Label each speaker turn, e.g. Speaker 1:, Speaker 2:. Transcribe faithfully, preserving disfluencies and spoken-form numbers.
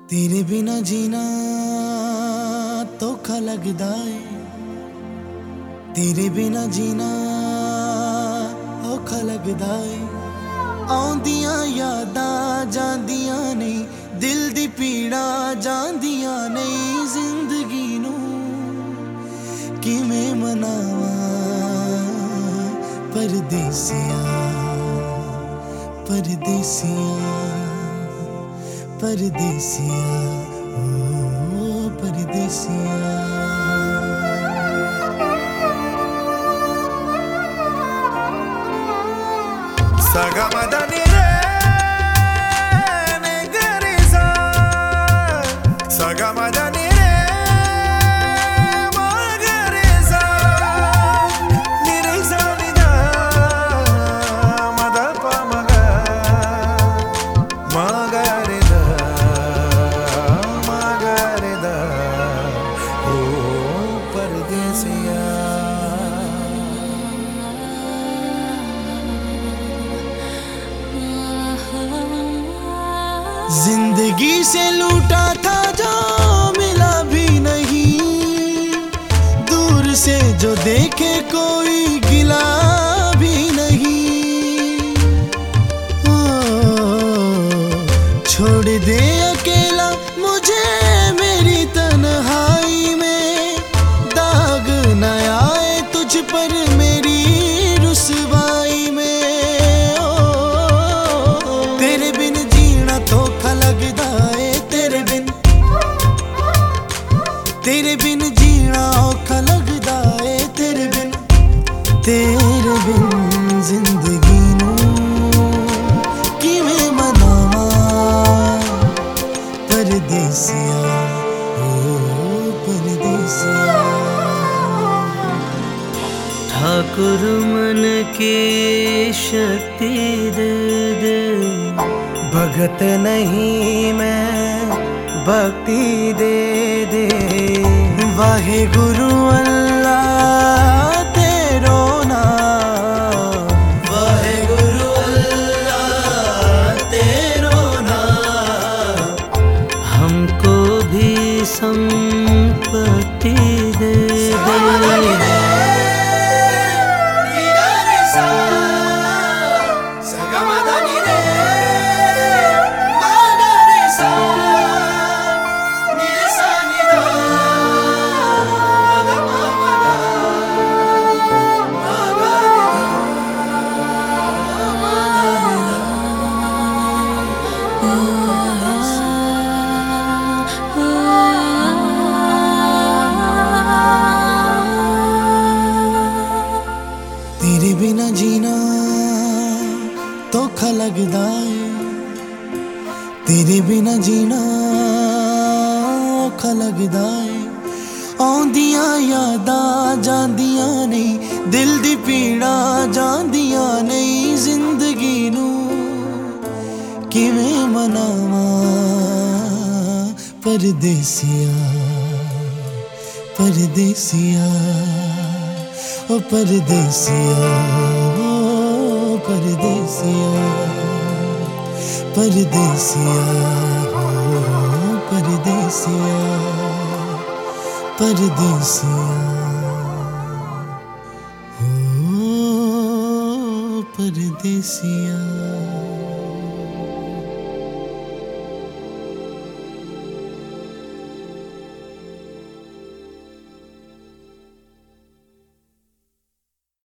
Speaker 1: तेरे बिना जीना धोखा लगदा है, तेरे बिना जीना औखा लगदा है। आउंदियां यादां जांदियां नहीं, दिल दी पीड़ा जांदियां नहीं। जिंदगी नू किवें मनावां परदेसिया, परदेसिया, परदेसिया, ओ परदेसिया।
Speaker 2: Saga madani re ne gare sa, saga madani re ma gare sa, ni re sa ni da ma da pa ma ga, ma gare da ma gare da, oh pardesiya।
Speaker 1: जिंदगी से लूटा था जो मिला भी नहीं, दूर से जो देखे कोई गिला भी नहीं। ओ, छोड़ दे अकेला मुझे मेरी तन्हाई में, दाग न आए तुझ पर मेरी रुसवाई में। ओ, तेरे बिन धोखा लगदा है, तेरे बिन तेरे बिन जीना औखा लगदा है। तेरे बिन तेरे बिन जिंदगी नू किवें मनावां परदेसिया, ओ परदेसिया।
Speaker 3: ठाकुर मन की शक्ति दे दे, भगत नहीं मैं भक्ति दे दे।
Speaker 1: वाहे गुरु अल्लाह तेरो नाम, वाहे गुरु अल्लाह तेरो नाम।
Speaker 3: हमको भी संपत्ति दे दे।
Speaker 1: तेरे बिना जीना धोखा लगदा है, तेरे बिना जीना औखा लगदा है। आउंदियां यादां जांदियां नहीं, दिल दी पीड़ा जांदियां नहीं। जिंदगी नू किवें मनावां परदेसिया, परदेसिया, ओ परदेसिया, ओ परदेसिया, परदेसिया, ओ परदेसिया, परदेसिया, ओ परदेसिया।